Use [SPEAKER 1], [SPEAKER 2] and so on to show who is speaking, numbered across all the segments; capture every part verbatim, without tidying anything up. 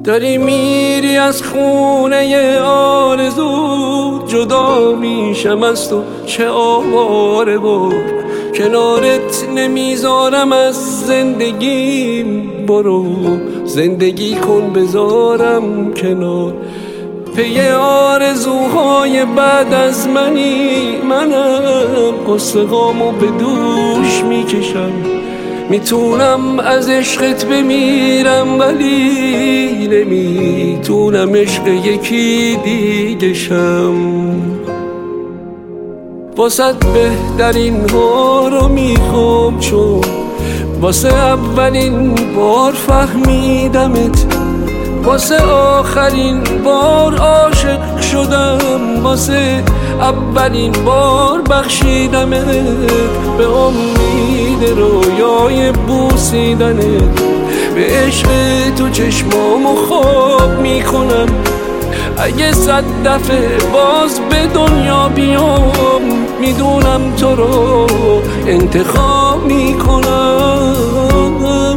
[SPEAKER 1] داری میری از خونه آرزو، جدا میشم از تو چه آواره بود، کنارت نمیذارم از زندگیم، برو زندگی کن بذارم کنار. پی آرزوهای بعد از منی، منم قصه هامو به دوش میکشم، میتونم از عشقت بمیرم ولی نمیتونم عشق یکی دیگه شم. واسه بهترین ها رو میخوام، چون واسه اولین بار فهمیدمت، واسه آخرین بار عاشق شدم، واسه اولین بار بخشیدمت، به امید رویای بوسیدنت، به عشق تو چشمامو خواب میکنم. اگه صد دفعه باز به دنیا بیام، میدونم تو رو انتخاب میکنم.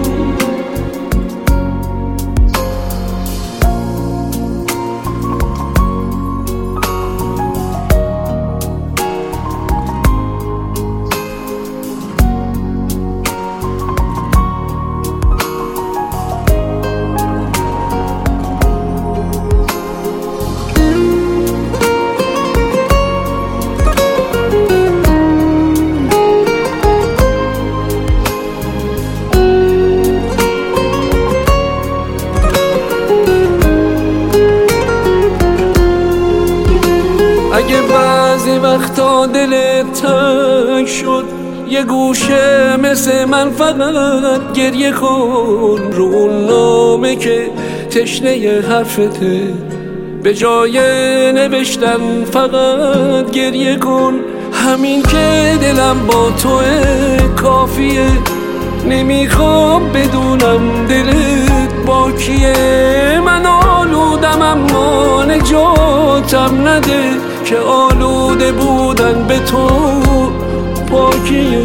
[SPEAKER 1] اگه بعضی وقتا دلت تنگ شد، یه گوشه مثل من فقط گریه کن، رو اون نامه که تشنه حرفته، به جای نوشتن فقط گریه کن. همین که دلم با توه کافیه، نمیخوام بدونم دلت با کیه. من آلودم اما نجاتم نده، که آلوده بودن به تو پاکیه.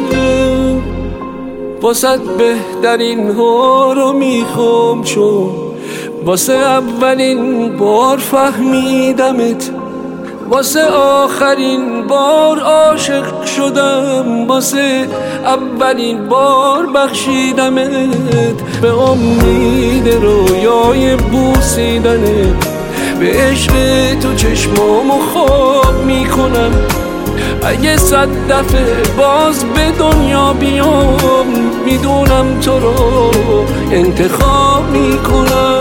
[SPEAKER 1] واسه بهترین ها رو میخوام، چون واسه اولین بار فهمیدمت، واسه آخرین بار عاشق شدم، واسه اولین بار بخشیدمت، به امید رویای بوسیدنت، به عشق تو چشمامو خواب میکنم. اگه صد دفعه باز به دنیا بیام، میدونم تو رو انتخاب میکنم.